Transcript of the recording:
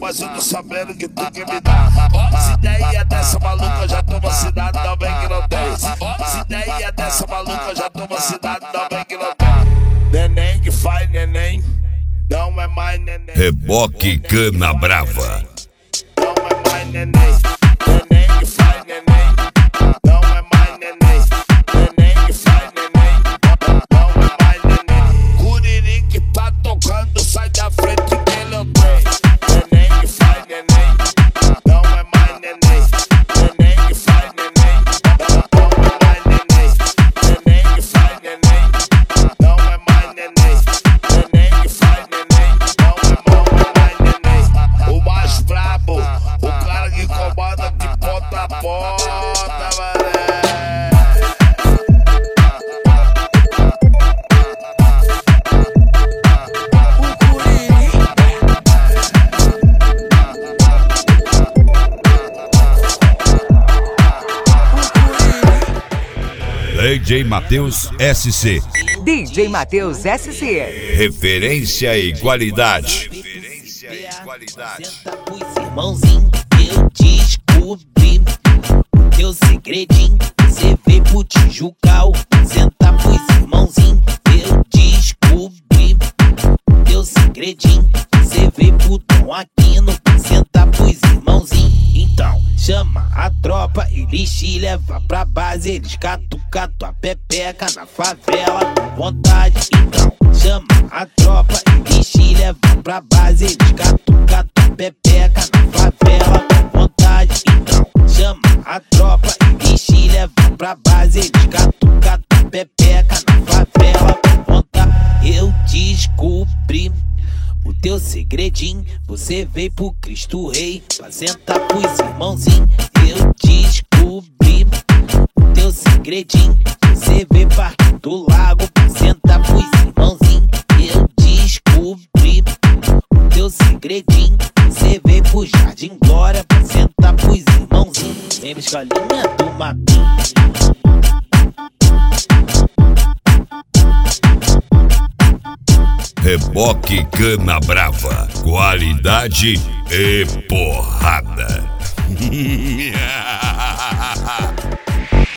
mas eu tô sabendo que tu quer me dar. Ó, as ideias dessa maluca já tô vacinado, não vem que não tem. Ó, as ideias dessa maluca já tô vacinado, não vem que não tem. Neném que faz neném, não é mais neném. Reboque Cana Brava. Não é mais neném. Neném que faz neném, não é mais neném. Neném que faz neném, não é mais neném. Curiri que tá tocando, sai da frente que ele é o trem. Neném que faz neném, não é mais neném. Neném que faz neném, não é mais neném. Neném que faz neném, não é mais neném. Neném que faz neném, não é mais neném. O mais brabo, o cara que comanda de ponta a ponta, mané. DJ Matheus SC. DJ Matheus SC. Referência e qualidade. Senta pros irmãozinhos, eu descobri o teu segredinho. Você veio pro Tijucal. Senta pros irmãozinhos, eu descobri o teu segredinho. Você veio pro Tom Aquino. Senta pros irmãozinhos. Então chama a tropa, eles te levam pra base. Eles catucam a pepeca na favela com vontade. Então chama a tropa, eles te levam pra base. Eles catucam a pepeca na favela com vontade. Então chama a tropa, eles te levam pra base. Eles catucam a pepeca na favela com vontade. Eu descobri o teu segredinho, você veio pro Cristo Rei pra sentar pros irmãozinhos. Eu descobri o teu segredinho, você veio pra Parque do Lago pra sentar pros irmãozinhos. Eu descobri o teu segredinho, você veio pro Jardim Glória pra sentar pros irmãozinhos. Vem pra escolinha do Mapim. Reboque Cana Brava. Qualidade e porrada.